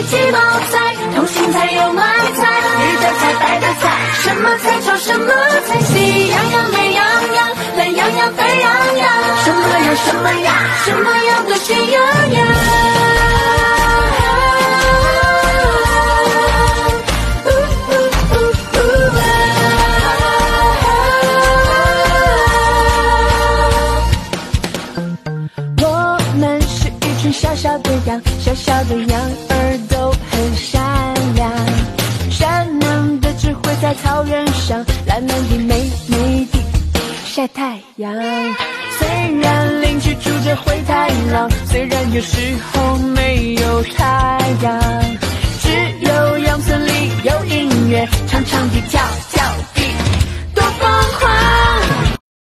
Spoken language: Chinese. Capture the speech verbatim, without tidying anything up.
起包菜，同心才有买菜，绿的菜白的菜，什么菜炒什么菜，喜洋洋美洋洋，懒洋洋沸洋洋，什么呀什么呀，什么样的喜洋洋。小小的羊，小小的羊儿都很善良，善良的只会在草原上懒懒地美美地晒太阳。虽然邻居住着灰太狼，虽然有时候没有太阳，只有羊村里有音乐，长长的